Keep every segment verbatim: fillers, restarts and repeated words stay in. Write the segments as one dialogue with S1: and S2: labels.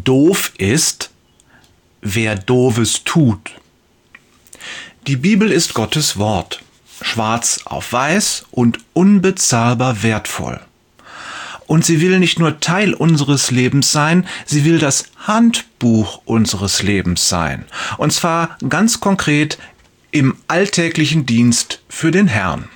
S1: Doof ist, wer Doofes tut. Die Bibel ist Gottes Wort, schwarz auf weiß und unbezahlbar wertvoll. Und sie will nicht nur Teil unseres Lebens sein, sie will das Handbuch unseres Lebens sein. Und zwar ganz konkret im alltäglichen Dienst für den Herrn.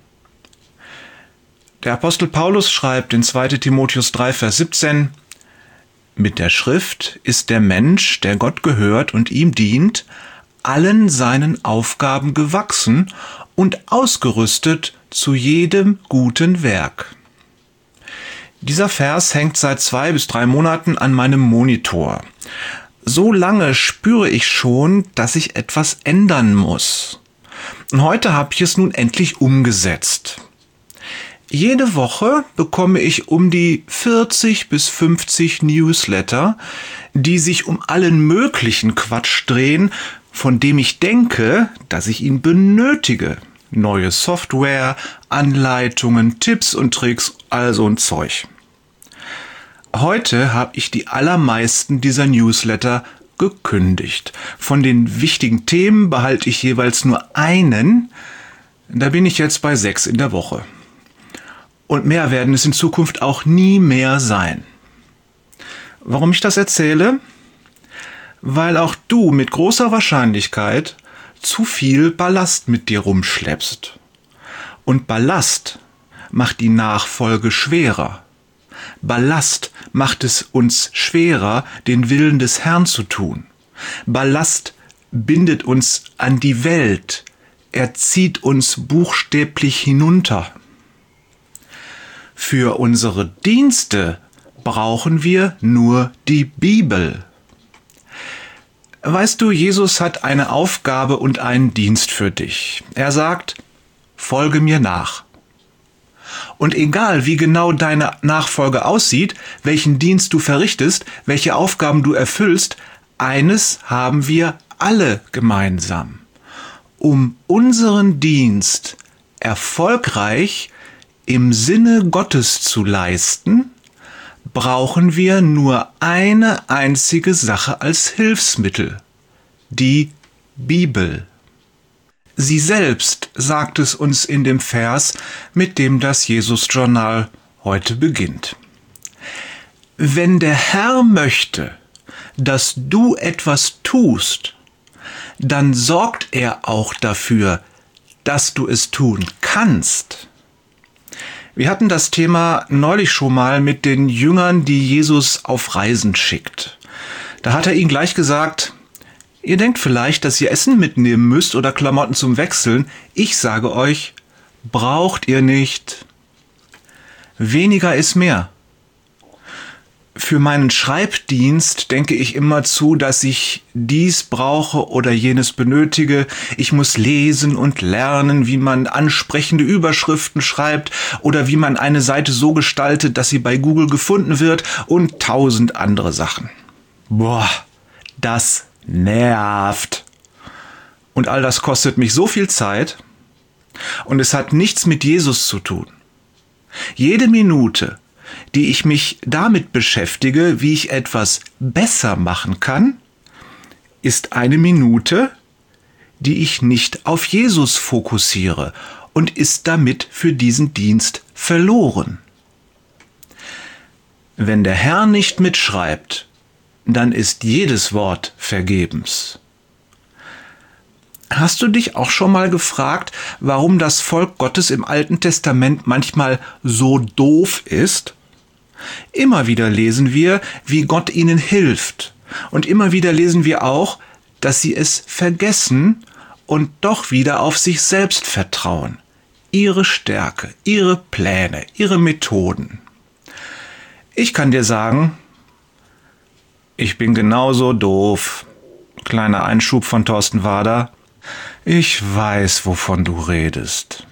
S1: Der Apostel Paulus schreibt in zweiter Timotheus drei, Vers siebzehn: Mit der Schrift ist der Mensch, der Gott gehört und ihm dient, allen seinen Aufgaben gewachsen und ausgerüstet zu jedem guten Werk. Dieser Vers hängt seit zwei bis drei Monaten an meinem Monitor. So lange spüre ich schon, dass ich etwas ändern muss. Und heute habe ich es nun endlich umgesetzt. Jede Woche bekomme ich um die vierzig bis fünfzig Newsletter, die sich um allen möglichen Quatsch drehen, von dem ich denke, dass ich ihn benötige. Neue Software, Anleitungen, Tipps und Tricks, all so ein Zeug. Heute habe ich die allermeisten dieser Newsletter gekündigt. Von den wichtigen Themen behalte ich jeweils nur einen. Da bin ich jetzt bei sechs in der Woche. Und mehr werden es in Zukunft auch nie mehr sein. Warum ich das erzähle? Weil auch du mit großer Wahrscheinlichkeit zu viel Ballast mit dir rumschleppst. Und Ballast macht die Nachfolge schwerer. Ballast macht es uns schwerer, den Willen des Herrn zu tun. Ballast bindet uns an die Welt. Er zieht uns buchstäblich hinunter. Für unsere Dienste brauchen wir nur die Bibel. Weißt du, Jesus hat eine Aufgabe und einen Dienst für dich. Er sagt, folge mir nach. Und egal, wie genau deine Nachfolge aussieht, welchen Dienst du verrichtest, welche Aufgaben du erfüllst, eines haben wir alle gemeinsam. Um unseren Dienst erfolgreich im Sinne Gottes zu leisten, brauchen wir nur eine einzige Sache als Hilfsmittel, die Bibel. Sie selbst sagt es uns in dem Vers, mit dem das Jesus-Journal heute beginnt. Wenn der Herr möchte, dass du etwas tust, dann sorgt er auch dafür, dass du es tun kannst. Wir hatten das Thema neulich schon mal mit den Jüngern, die Jesus auf Reisen schickt. Da hat er ihnen gleich gesagt, ihr denkt vielleicht, dass ihr Essen mitnehmen müsst oder Klamotten zum Wechseln. Ich sage euch, braucht ihr nicht. Weniger ist mehr. Für meinen Schreibdienst denke ich immer zu, dass ich dies brauche oder jenes benötige. Ich muss lesen und lernen, wie man ansprechende Überschriften schreibt oder wie man eine Seite so gestaltet, dass sie bei Google gefunden wird und tausend andere Sachen. Boah, das nervt. Und all das kostet mich so viel Zeit und es hat nichts mit Jesus zu tun. Jede Minute, die ich mich damit beschäftige, wie ich etwas besser machen kann, ist eine Minute, die ich nicht auf Jesus fokussiere und ist damit für diesen Dienst verloren. Wenn der Herr nicht mitschreibt, dann ist jedes Wort vergebens. Hast du dich auch schon mal gefragt, warum das Volk Gottes im Alten Testament manchmal so doof ist? Immer wieder lesen wir, wie Gott ihnen hilft. Und immer wieder lesen wir auch, dass sie es vergessen und doch wieder auf sich selbst vertrauen. Ihre Stärke, ihre Pläne, ihre Methoden. Ich kann dir sagen, ich bin genauso doof. Kleiner Einschub von Thorsten Wader. Ich weiß, wovon du redest.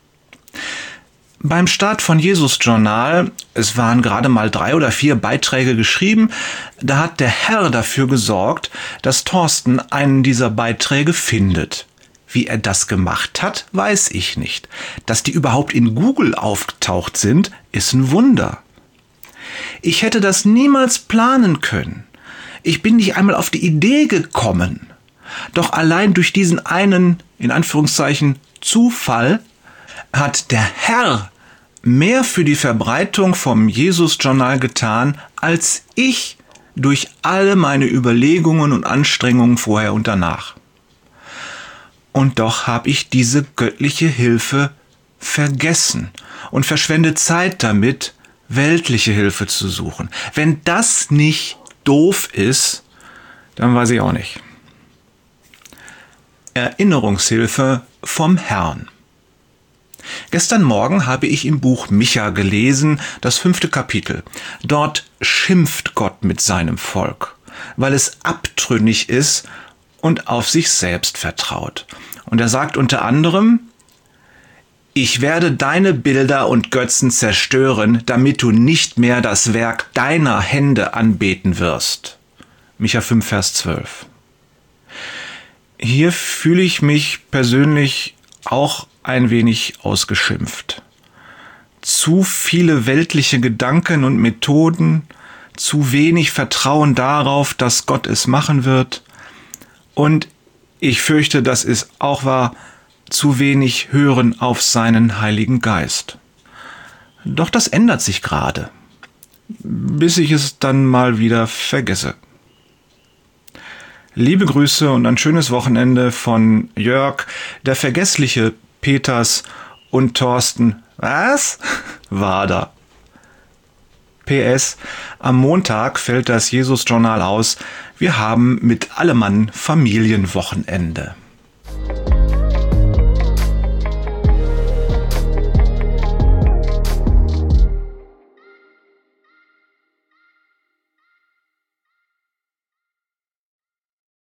S1: Beim Start von Jesus-Journal, es waren gerade mal drei oder vier Beiträge geschrieben, da hat der Herr dafür gesorgt, dass Thorsten einen dieser Beiträge findet. Wie er das gemacht hat, weiß ich nicht. Dass die überhaupt in Google aufgetaucht sind, ist ein Wunder. Ich hätte das niemals planen können. Ich bin nicht einmal auf die Idee gekommen. Doch allein durch diesen einen, in Anführungszeichen, Zufall hat der Herr mehr für die Verbreitung vom Jesus-Journal getan, als ich durch alle meine Überlegungen und Anstrengungen vorher und danach. Und doch habe ich diese göttliche Hilfe vergessen und verschwende Zeit damit, weltliche Hilfe zu suchen. Wenn das nicht doof ist, dann weiß ich auch nicht. Erinnerungshilfe vom Herrn. Gestern Morgen habe ich im Buch Micha gelesen, das fünfte Kapitel. Dort schimpft Gott mit seinem Volk, weil es abtrünnig ist und auf sich selbst vertraut. Und er sagt unter anderem: Ich werde deine Bilder und Götzen zerstören, damit du nicht mehr das Werk deiner Hände anbeten wirst. Micha fünf, Vers zwölf. Hier fühle ich mich persönlich auch ein wenig ausgeschimpft. Zu viele weltliche Gedanken und Methoden, zu wenig Vertrauen darauf, dass Gott es machen wird. Und ich fürchte, das ist auch wahr, zu wenig hören auf seinen Heiligen Geist. Doch das ändert sich gerade, bis ich es dann mal wieder vergesse. Liebe Grüße und ein schönes Wochenende von Jörg, der vergessliche Peters und Thorsten, was? Wader. P S. Am Montag fällt das Jesus-Journal aus. Wir haben mit Allemann Familienwochenende.